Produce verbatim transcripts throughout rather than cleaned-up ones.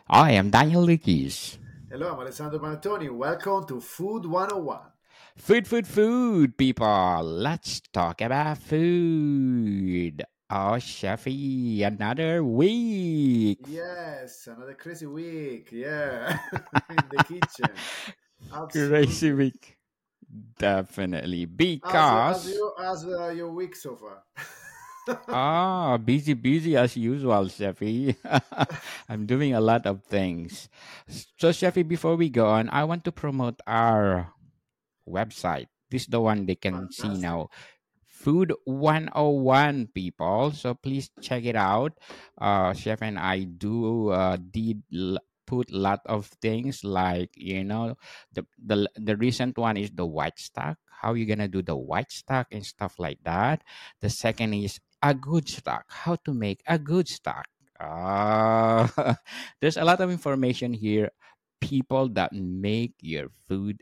I am Daniel Lucas. Hello, I'm Alessandro Panettoni. Welcome to Food one oh one. Food, food, food, people. Let's talk about food. Oh, Chefy, another week. Yes, another crazy week. Yeah, in the kitchen. Crazy Absolutely. week. Definitely. How's your, how's Because, your, how's uh, your week so far? ah, busy, busy as usual, Chefy. I'm doing a lot of things. So, Chefy, before we go on, I want to promote our website. This is the one they can see Fantastic. now. Food one oh one, people. So please check it out. Uh, Chef and I do uh, did l- put lot of things like you know the the the recent one is the white stock. How you gonna do the white stock and stuff like that. The second is a good stock. How to make a good stock. Uh, there's a lot of information here. People that make your food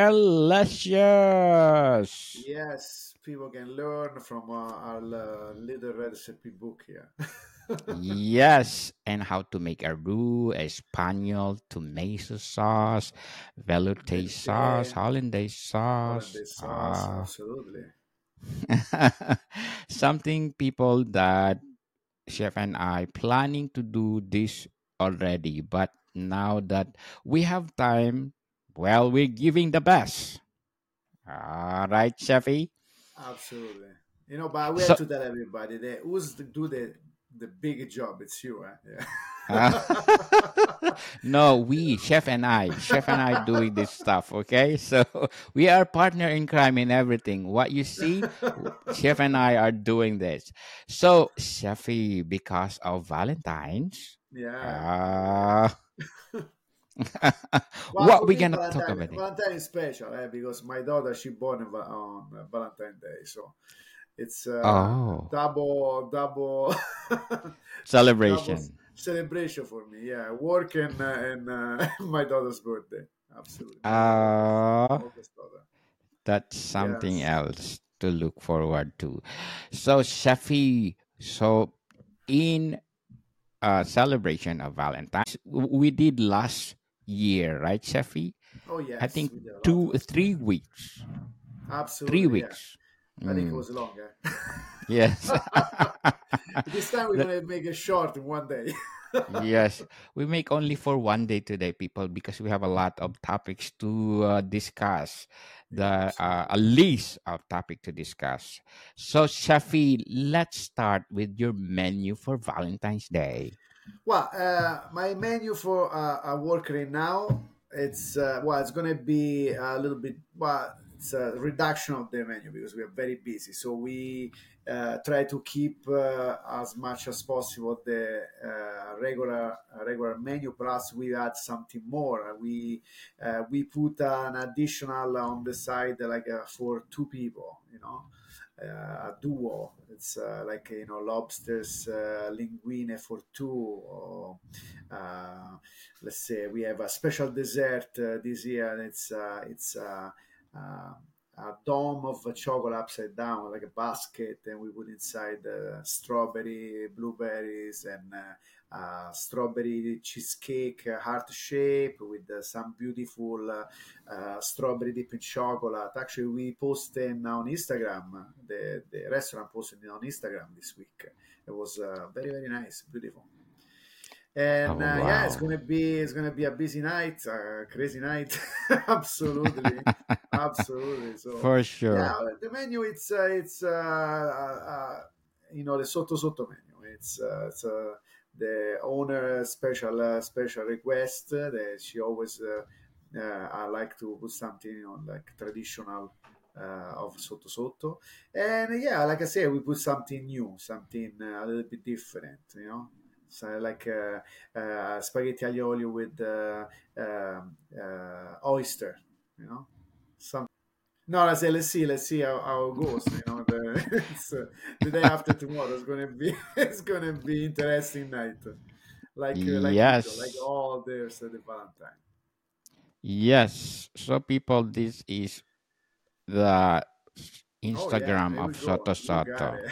delicious. Yes, people can learn from uh, our uh, little recipe book here. Yes, and how to make a roux, espanol, tomato sauce, velouté sauce, Vegetarian, hollandaise sauce. hollandaise sauce, Ah, absolutely. something people that chef and I planning to do this already, but now that we have time, well, we're giving the best. All right, Chefy. Absolutely. You know, but we have So to tell everybody that who's to do the the big job. It's you, huh? Uh, Yeah. no, we, Chef and I, Chef and I doing this stuff, okay? So we are partner in crime in everything. What you see, w- Chef and I are doing this. So, Chefy, because of Valentine's, Yeah, uh, yeah. Well, what for we me, gonna talk Valentine about it? Valentine is special, eh? Because my daughter she born on, Va- on uh, Valentine Day, so it's uh, Oh, double double double s- celebration. celebration for me. Yeah, work and uh, and uh, my daughter's birthday. Absolutely, my my oldest Uh, oldest daughter. that's something Yes. else to look forward to. So, Chefy, so in uh, celebration of Valentine's we did last year, right, Sheffy? Oh I yes, think we did a lot two, last three year. weeks, three Absolutely, yeah. weeks. I think it Mm, was long, eh? yes, This time we're The- gonna make it short in one day. yes. We make only for one day today, people, because we have a lot of topics to uh, discuss. Yeah, The uh, absolutely. a list of topic to discuss. So, Sheffy, let's start with your menu for Valentine's Day. Well, uh, my menu for uh, a work right now, it's uh, well, it's gonna be a little bit well, it's a reduction of the menu because we are very busy. So we uh, try to keep uh, as much as possible the uh, regular uh, regular menu. Plus, we add something more. We uh, we put an additional on the side, like uh, for two people, you know uh, a duo. It's uh, like you know lobsters, uh, linguine for two. Or, uh, let's say we have a special dessert uh, this year. And it's uh, it's uh, uh, a dome of chocolate upside down, like a basket, and we put inside uh, strawberry, blueberries, and uh, uh, strawberry cheesecake, uh, heart shape with uh, some beautiful uh, uh, strawberry dip in chocolate. Actually, we posted on Instagram. The the restaurant posted it on Instagram this week. It was uh, very very nice, beautiful. And Oh uh, yeah, it's wow! gonna be it's gonna be a busy night, a crazy night. Absolutely, absolutely. So For yeah, sure. the menu it's uh, it's uh, uh, uh, you know the sotto sotto menu. It's uh, it's uh, the owner special uh, special request uh, that she always uh, uh, I like to put something you know like traditional uh, of sotto sotto. And yeah, like I said, we put something new, something uh, a little bit different. You know, so like uh, uh, spaghetti aglio olio with uh, um uh, oyster. You know, some. No, I say let's see, let's see how, how it goes. You know, the it's, uh, the day after tomorrow is gonna be it's gonna be interesting night, like uh, like usual, like Yes. all there's uh, the Valentine. Yes. So, people, this is the Oh yeah, Instagram there we of go. Soto You got Soto. it.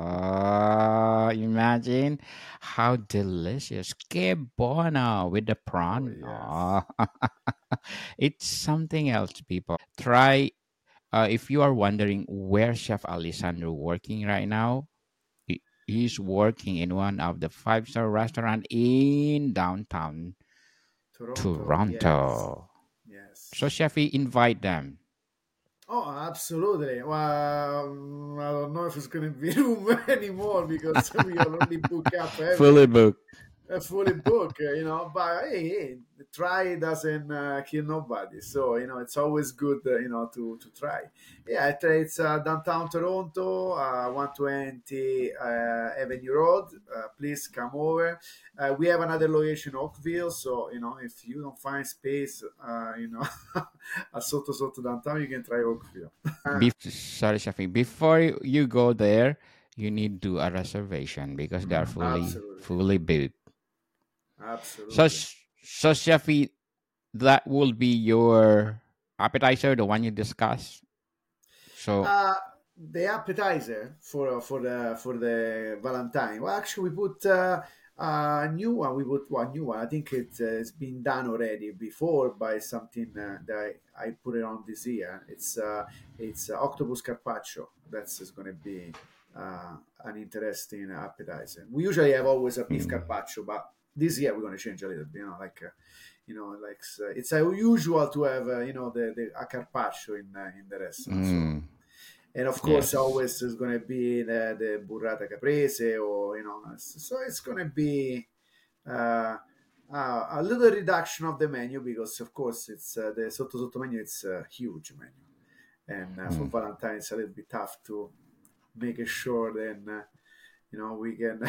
Oh, imagine how delicious. Que bono with the Oh prawn. yes. Oh, it's something else, people. Try, uh, if you are wondering where Chef Alessandro working right now, he- he's working in one of the five-star restaurant in downtown Toronto, yes. Toronto. So, Yes. Chefy, invite them. Oh, absolutely. Well, um, I don't know if it's going to be room anymore because we already book up Fully everything. booked. A fully book, uh, you know. But hey, hey, try doesn't uh, kill nobody. So you know, it's always good, uh, you know, to to try. Yeah, it, it's uh, downtown Toronto, uh, one twenty uh, Avenue Road. Uh, please come over. Uh, we have another location, Oakville. So you know, if you don't find space, uh, you know, at Soto Soto downtown, you can try Oakville. Sorry, Shafi. Before you you go there, you need to do a reservation because they are fully Absolutely, fully booked. So, absolutely. sh- so Shafi, that will be your appetizer, the one you discussed. So, Uh, the appetizer for for the for the Valentine. Well, actually, we put uh, a new one. We put one new one. I think it, uh, it's been done already before by something uh, that I, I put it on this year. It's uh, it's uh, octopus carpaccio. That's going to be uh, an interesting appetizer. We usually have always a beef mm, carpaccio, but this year we're going to change a little bit. You know, like. Uh, you know, like uh, it's unusual to have, uh, you know, the, the a carpaccio in uh, in the restaurant. So mm, and of course yes. always is going to be the, the burrata caprese or you know so it's going to be uh, uh, a little reduction of the menu because of course it's uh, the sotto sotto menu it's a huge menu and uh, for Mm, Valentine it's a little bit tough to make sure then uh, you know we can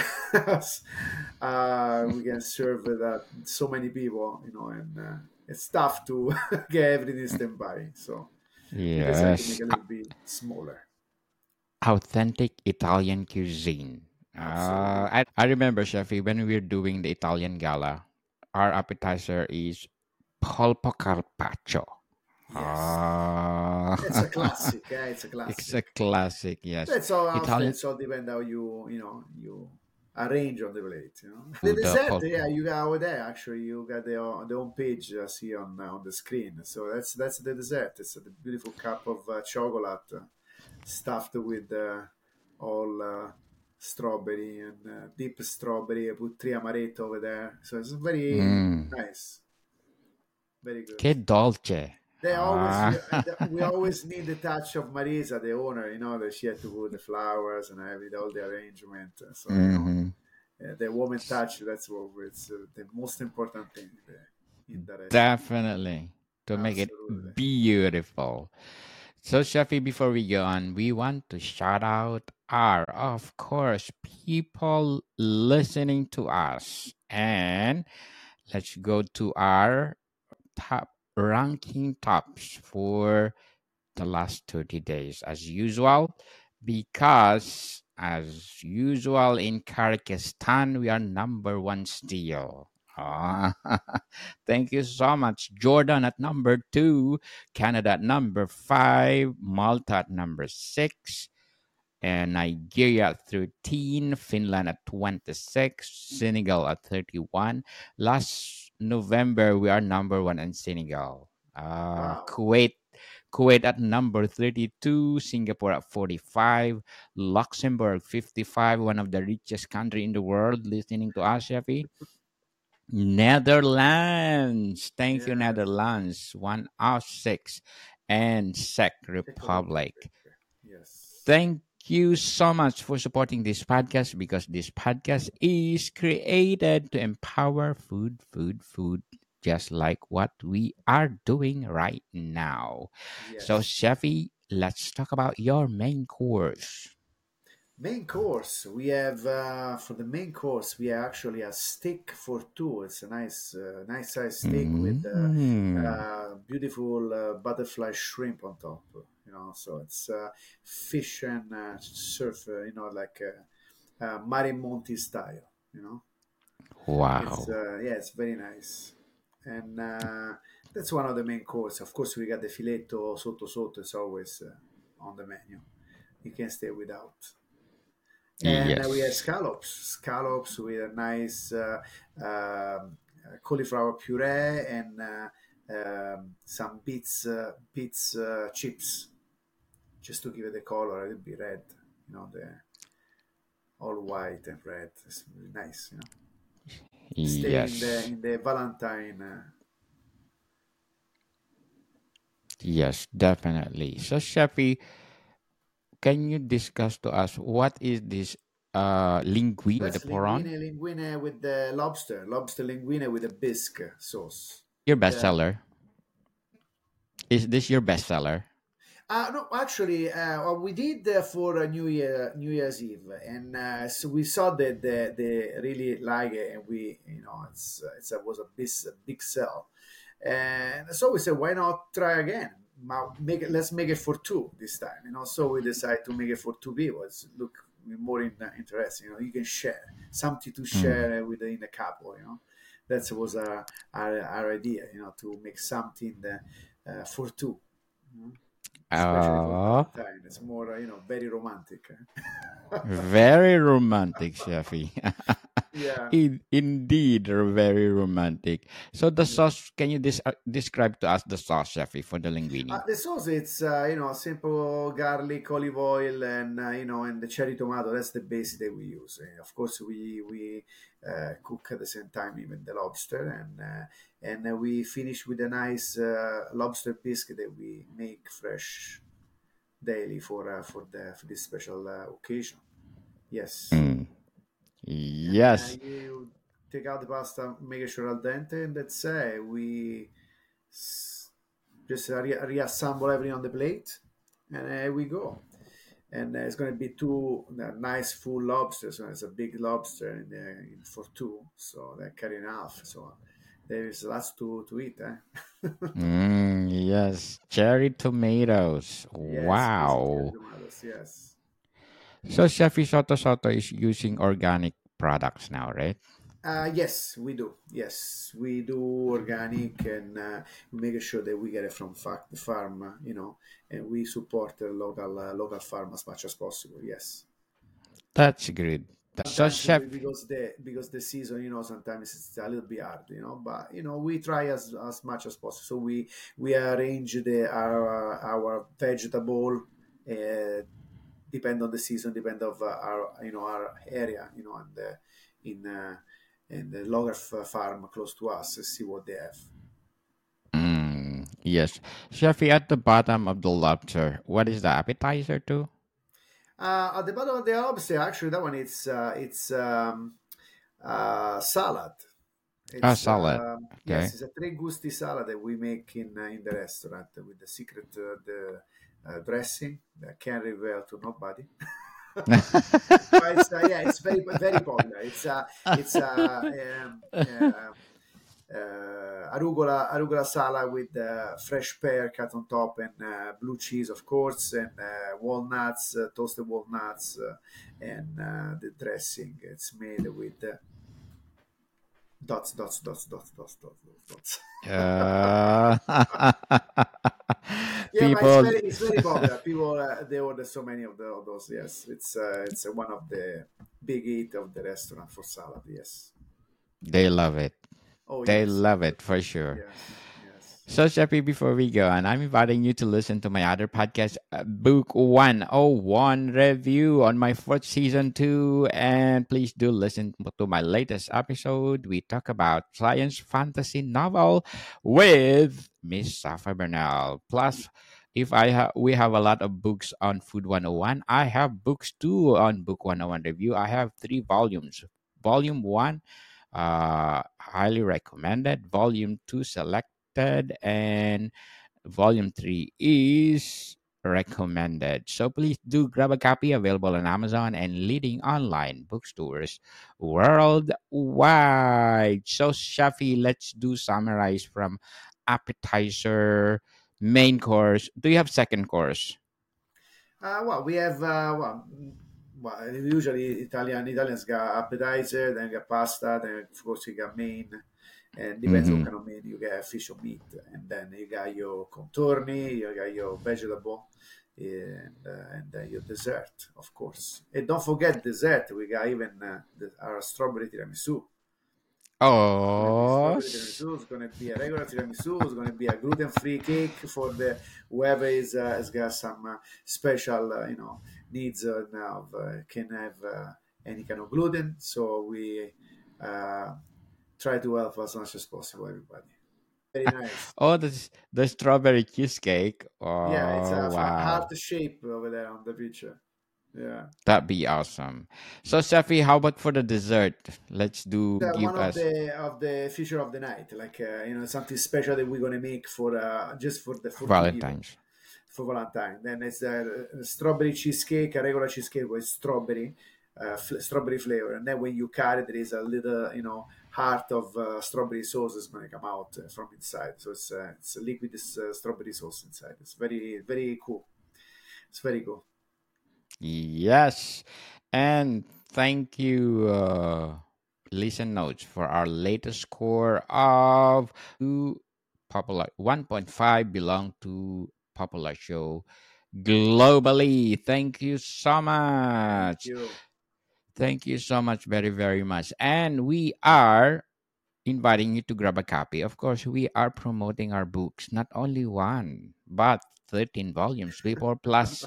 uh, we can serve that so many people you know and uh, it's tough to get everything standby so we decided to make yes. a little bit smaller. Authentic Italian cuisine. Uh, Absolutely. I, I remember, Shafi, when we were doing the Italian gala, our appetizer is polpo carpaccio. Yes. Ah, It's a classic. Eh? It's a it's classic. a classic, yes. It's all after. Italian It's all depend how you you know you arrange on the plate. You know the food, the dessert. Yeah, polpo. you got over there. Actually, you got the on the home page. Uh, see on uh, on the screen. So that's that's the dessert. It's a beautiful cup of uh, chocolate uh, stuffed with uh, all uh, strawberry and uh, deep strawberry. I put three amaretto over there. So it's very Mm. nice. Very good. Che dolce. They always, Ah. you- and we always need the touch of Marisa, the owner. You know that she had to put the flowers and every all the arrangement. So you know, Mhm. uh, the woman touch. That's what it's uh, the most important thing there in the restaurant. Definitely. To make it Absolutely. beautiful. So, Shafi, before we go on, we want to shout out our, of course, people listening to us. And let's go to our top ranking tops for the last thirty days, as usual, because as usual in Kyrgyzstan, we are number one still. Ah, thank you so much. Jordan at number two, Canada at number five, Malta at number six, and Nigeria at thirteen, Finland at twenty-six, Senegal at thirty-one. Last November, we are number one in Senegal. Uh, Wow. Kuwait Kuwait at number thirty-two, Singapore at forty-five, Luxembourg fifty-five, one of the richest country in the world listening to us, Shafi. Netherlands, thank you, Yes. Netherlands, one of six, and Czech Czech Republic. Republic. Yes. Thank you so much for supporting this podcast because this podcast is created to empower food, food, food, just like what we are doing right now. So, Yes. Chefy, let's talk about your main course. Main course, we have uh, for the main course we have actually a steak for two. It's a nice, uh, nice size steak with uh, Mm. uh, beautiful uh, butterfly shrimp on top. You know, so it's uh, fish and uh, surf. Uh, you know, like uh, uh, Mari Monti style. You know, it's Wow. uh, yeah, it's very nice, and uh, that's one of the main course. Of course, we got the filetto sotto sotto. It's always uh, on the menu. You can't stay without. And uh, we had Yes. scallops, scallops with a nice uh, um, uh, cauliflower puree and uh, um, some beets, uh, beets uh, chips, just to give it the color. It'll be red, you know, the all white and red. It's really nice, you know. Stay in the Yes. in the Valentine. Uh, Yes, definitely. So, Shafi, can you discuss to us what is this uh linguine with the that's prawn? linguine, linguine with the lobster, lobster linguine with a bisque sauce. Your The bestseller. Is this your bestseller? Uh, no, actually, uh, what we did uh, for uh, New Year, New Year's Eve, and uh, so we saw that they, they really like it, and we, you know, it's uh, it's a, was a big, a big sell, and so we said, why not try again? Ma- Make it, let's make it for two this time, you know. So we decided to make it for two people. It's look more in, uh, interesting, you know. You can share something to Mm. share with in a couple, you know. That was our, our our idea, you know, to make something uh, uh, for two. You know, especially for Uh, Valentine. It's more, uh, you know, very romantic. eh? very romantic, Shafi. Yeah. In, indeed, very romantic. So the Yeah. sauce, can you dis- uh, describe to us the sauce, Shafi, for the Uh, linguine? the sauce, it's uh, you know, simple garlic, olive oil, and uh, you know, and the cherry tomato. That's the base that we use. Eh, of course, we we uh, cook at the same time even the lobster, and uh, and uh, we finish with a nice uh, lobster biscuit that we make fresh daily for uh, for the for this special uh, occasion. Yes. Mm. And uh, Yes. you take out the pasta, make it sure al dente, and that's it. We s- just re- reassemble everything on the plate, and there we go. And uh, it's going to be two uh, nice full lobsters. So it's a big lobster in, the, in for two, so they're cut in half. So there is lots to to eat. Eh? Mm, yes. Cherry tomatoes. Yes, basic cherry Wow. tomatoes. Yes. So Chef Soto Soto is using organic products now, right? Uh, yes, we do. Yes, we do organic, and uh, we make sure that we get it from fa- the farm, uh, you know, and we support the local uh, local farm as much as possible. Yes. That's good. So Sometimes Chef, we, because the because the season, you know, sometimes it's a little bit hard, you know, but you know, we try as as much as possible. So we we arrange the our our vegetable. Uh, Depend on the season, depend of uh, our you know our area, you know, and uh, in uh, in the local f- farm close to us, see what they have. mm, yes, Chefy, at the bottom of the lobster, what is the appetizer too? Uh, at the bottom of the lobster, actually, that one it's uh, it's um, uh, salad. Ah, It's salad. uh, yes, Okay. it's a tre gusti salad that we make in uh, in the restaurant with the secret uh, the uh, dressing that can't reveal to nobody. But it's uh, yeah, it's very very popular. It's uh, it's uh, um, uh, uh, arugula arugula salad with uh, fresh pear cut on top and uh, blue cheese, of course, and uh, walnuts, uh, toasted walnuts, uh, and uh, the dressing. It's made with uh, dots, dots, dots, dots, dots, dots, dots, dots. uh, Yeah, but it's people, very it's very popular. People uh, they order so many of, the, of those. Yes, it's uh, it's uh, one of the big eat of the restaurant for salad. Yes. they love it. Oh They yes, love it for absolutely. sure. Yes, yes. So, Sheppy, before we go on, I'm inviting you to listen to my other podcast, uh, Book one oh one Review on my fourth season two. And please do listen to my latest episode. We talk about science fantasy novel with Miss Safa Bernal. Plus, if I have, we have a lot of books on Food one oh one. I have books too on Book one oh one Review. I have three volumes. Volume one, uh, highly recommended. Volume two, selected, and volume three is recommended. So please do grab a copy, available on Amazon and leading online bookstores worldwide. So Shafi, let's do summarize from appetizer, main course. Do you have second course? Uh, well, we have uh, well, mm, well, usually Italian Italians got appetizer, then got pasta, then of course you got main, and depends what Mm-hmm. kind of main you get, fish or meat, and then you got your contorni, you got your vegetable, and uh, and uh, your dessert, of course. And don't forget dessert. We got even uh, the, our strawberry tiramisu. It's gonna be Oh, strawberry s- tiramisu. It's gonna be a regular tiramisu. It's gonna be a gluten-free cake for the whoever is uh, has got some uh, special, uh, you know, needs uh, now uh, can have uh, any kind of gluten. So we uh, try to help as much as possible, everybody. Very nice. oh, the the strawberry cheesecake. Yeah, it's Oh, a wow. heart shape over there on the picture. Yeah. That'd be awesome. So, Safi, how about for the dessert? Let's do Uh, one give of us the of the feature of the night, like uh, you know, something special that we're gonna make for uh, just for the for two people Valentine's. for Valentine. Then it's a, a strawberry cheesecake, a regular cheesecake with strawberry, uh, fl- strawberry flavor, and then when you cut it, there is a little you know heart of uh, strawberry sauce is gonna come out uh, from inside. So it's uh, it's a liquid uh, strawberry sauce inside. It's very very cool. It's very cool. Yes. And thank you, uh, listen notes for our latest score of two popular one point five belong to popular show globally. Thank you so Thank much. you. Thank you so much, very, very much. And we are inviting you to grab a copy. Of course, we are promoting our books, not only one, but thirteen volumes, people, plus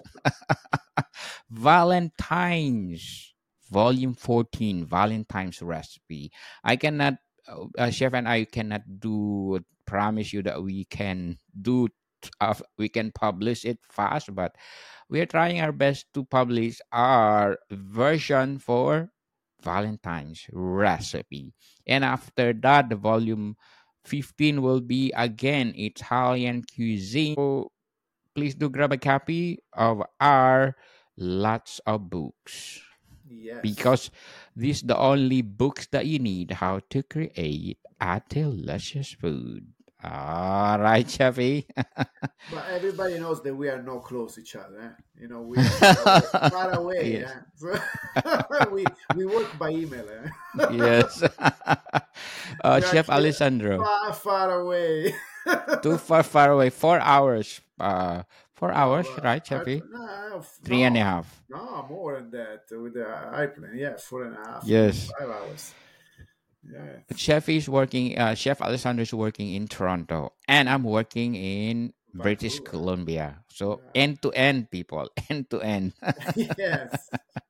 Valentine's, volume fourteen, Valentine's recipe. I cannot, uh, uh, Chef and I cannot do, promise you that we can do. Uh, we can publish it fast, but we are trying our best to publish our version for Valentine's recipe. And after that, the volume fifteen will be again Italian cuisine. So please do grab a copy of our lots of books Yes. because these the only books that you need how to create a delicious food. All right, Chevy. But everybody knows that we are not close to each other. Eh? You know, we are far away. Far away. Yes. Eh? So we we work by email. Eh? Yes. uh, We Chef actually Alessandro, far far away. too far, far away. Four hours. Uh, four No, hours, but right, I, Chevy? no, Three and a no, half. no, more than that with the airplane. Yeah, four and a half, maybe Yes. five hours. Yeah, Chef is working. Uh, Chef Alessandro is working in Toronto, and I'm working in British Vancouver. Columbia. So Yeah. end to end, people, end to end. Yes.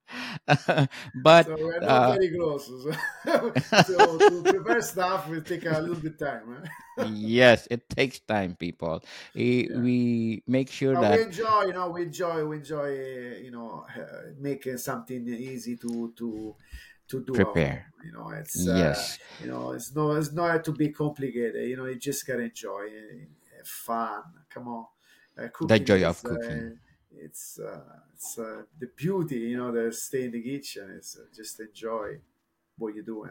But So we're not uh, very close. So, so to prepare stuff will take a little bit time. Eh? yes, it takes time, people. Eh, Yeah. We make sure But we that enjoy, you know, we enjoy, we enjoy, uh, you know, uh, making something easy to to to do at home. prepare. You know, it's uh, Yes, you know, it's no, it's not to be complicated. You know, you just gotta enjoy, uh, have fun. Come on, uh, the cooking joy is of uh, cooking. it's uh, it's uh, the beauty. You know, that stay in the kitchen is uh, just enjoy what you're doing.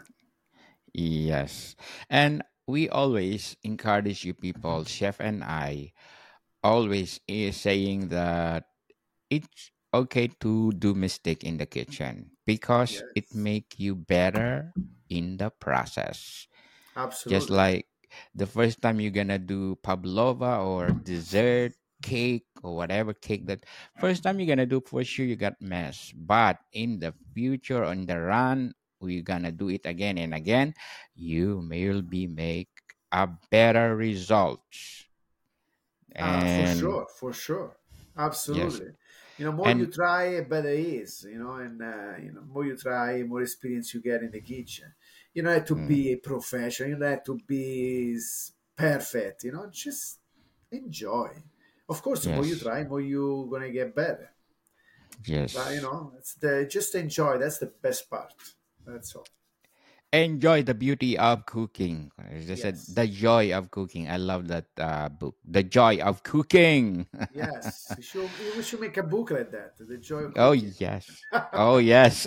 Yes, and we always encourage you, people. Chef and I always is saying that it's okay to do mistake in the kitchen because it Yes, make you better in the process. Just absolutely. like the first time you're gonna do pavlova or dessert cake or whatever cake, that first time you're gonna do, for sure you got mess, but in the future, on the run, we're gonna do it again and again, you will be make a better results. Uh, for And sure, for sure, yes, absolutely. You know, more you and try, better it is. You know, and uh, you know, more you try, more experience you get in the kitchen. You don't have to mm, be a professional. You don't have to be s- perfect. You know, just enjoy. Of course, the more you yes, try, more you gonna get better. But you yes. know, it's the just enjoy. That's the best part. That's all. Enjoy the beauty of cooking. As I said, Yes, the joy of cooking. I love that uh, book. The joy of cooking. yes. We should we should make a book like that. The joy of Oh cooking. yes. Oh yes.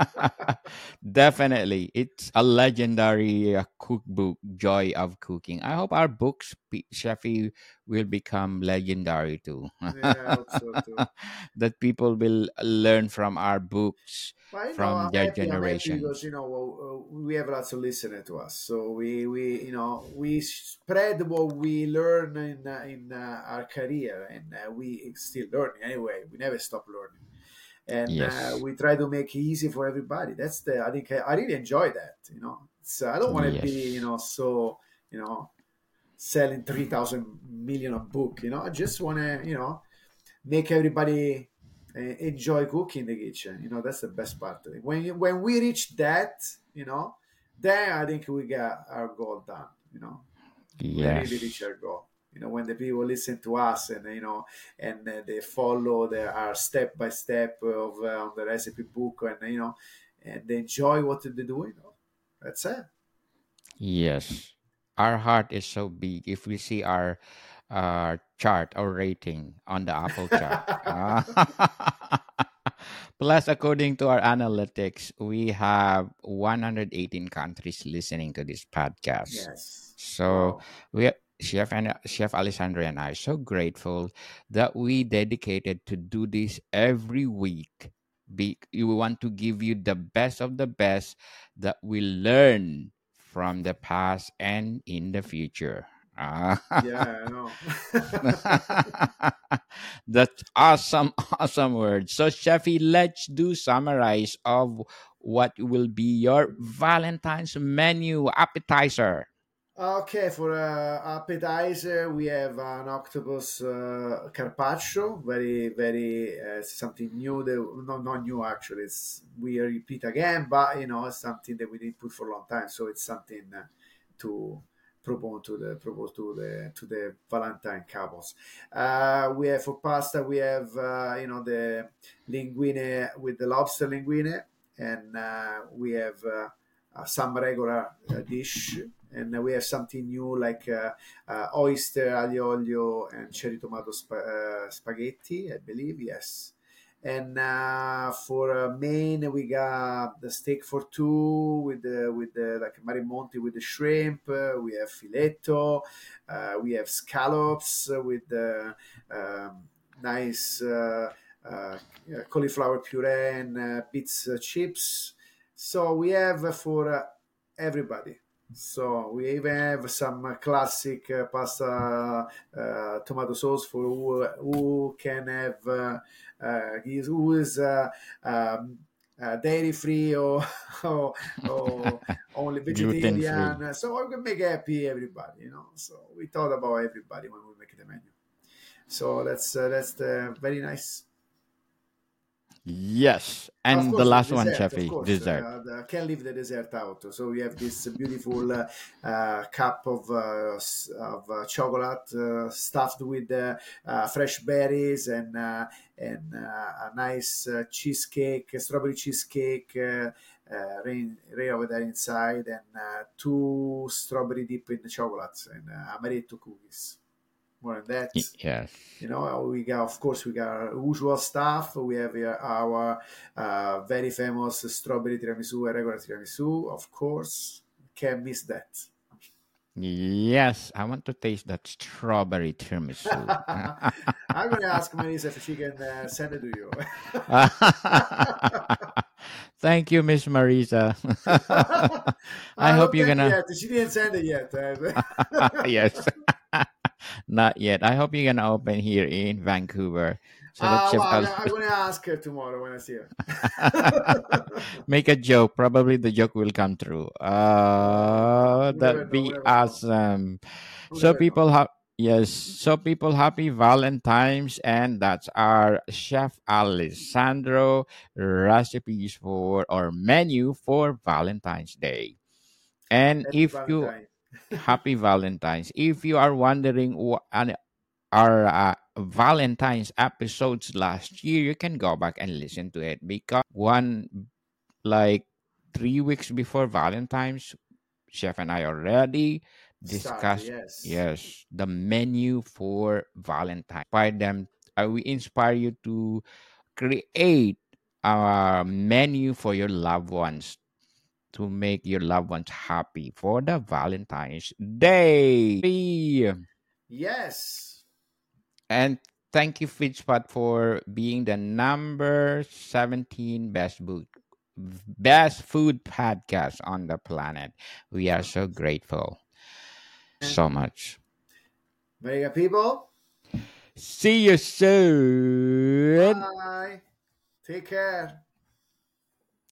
Definitely. It's a legendary uh, cookbook, Joy of Cooking. I hope our books, P- Sheffy, will become legendary too. Yeah, I hope so too. That people will learn from our books, But you know, from I'm their happy. I'm happy because generations. you know well, uh, we have lots of listeners to us. So we we you know we spread what we learn in uh, in uh, our career, and uh, we still learning anyway. We never stop learning, and uh, Yes. we try to make it easy for everybody. That's the I think I, I really enjoy that. You know, so I don't want to be you Yes. know so you know selling three thousand million of book. You know, I just want to you know make everybody uh, enjoy cooking in the kitchen. You know, that's the best part of it. When you, when we reach that, you know, then I think we got our goal done. You know, we really reach Yes. our goal. You know, when the people listen to us and you know, and uh, they follow the, our step by step of uh, on the recipe book, and you know, and they enjoy what they do. You know, that's it. Yes. Our heart is so big. If we see our uh, chart or rating on the Apple chart. Ah. Plus, according to our analytics, we have one hundred eighteen countries listening to this podcast. Yes. So Wow. we Chef and Chef Alessandra and I are so grateful that we dedicated to do this every week. Be, we want to give you the best of the best that we learn from the past and in the future. Ah. Yeah, I know. That's awesome, awesome word. So, Sheffy, let's do summarize of what will be your Valentine's menu appetizer. Okay, for uh, appetizer, we have an octopus uh, carpaccio. Very, very uh, something new. That, no, not new actually. It's we repeat again, but you know, it's something that we didn't put for a long time. So it's something uh, to propose to the propose to the to the Valentine couples. Uh, we have for pasta. We have uh, you know the linguine with the lobster linguine, and uh, we have. Uh, uh, some regular uh, dish, and uh, we have something new like uh, uh, oyster aglio olio and cherry tomato spa- uh, spaghetti, I believe. Yes. And uh, for uh, main, we got the steak for two with the with the like marimonti with the shrimp. Uh, we have filetto. Uh, we have scallops uh, with the um, nice uh, uh, cauliflower puree and uh, pizza chips. So we have uh, for uh, everybody. So we even have some uh, classic uh, pasta uh, tomato sauce for who, who can have uh, uh, is who is uh, um, uh, dairy free or, or or only Gluten free. vegetarian. So we can make happy everybody, you know. So we thought about everybody when we make the menu. So that's uh, that's the very nice. Yes. Of And the course, the last one, dessert. Of Sheffy, course, dessert. uh, the, can't leave the dessert out. So we have this beautiful uh, uh, cup of uh, s- of uh, chocolate uh, stuffed with uh, uh, fresh berries and uh, and uh, a nice uh, cheesecake, a strawberry cheesecake, uh, uh, rain, rain over there inside, and uh, two strawberry dip in the chocolates and uh, amaretto cookies. More than that. Y- Yes. You know, we got, of course, we got our usual stuff. We have uh, our uh, very famous strawberry tiramisu, a regular tiramisu, of course. Can't miss that. Yes. I want to taste that strawberry tiramisu. I'm going to ask Melissa if she can uh, send it to you. Thank you, Miss Marisa. I I hope don't you're think gonna. yet. She didn't send it yet. Yes. Not yet. I hope you're gonna open here in Vancouver so that Uh, well, Chef I'm, Al I'm going to ask her tomorrow when I see her. make a joke. Probably the joke will come true. Uh, Uh, we never that'd know. We be never know. awesome. We So never know. people have yes. So people happy Valentine's, and that's our Chef Alessandro recipes for or menu for Valentine's Day. And Happy if you Valentine. happy Valentine's, if you are wondering what our uh, Valentine's episodes last year, you can go back and listen to it because one like three weeks before Valentine's, Chef and I already Start, discussed yes. yes the menu for Valentine. Inspire them. Uh, we inspire you to create a menu for your loved ones to make your loved ones happy for the Valentine's Day. Yes. And thank you, Feedspot, for being the number seventeen best food best food podcast on the planet. We are so grateful. And So much. very good people. See you soon. Bye. Take care.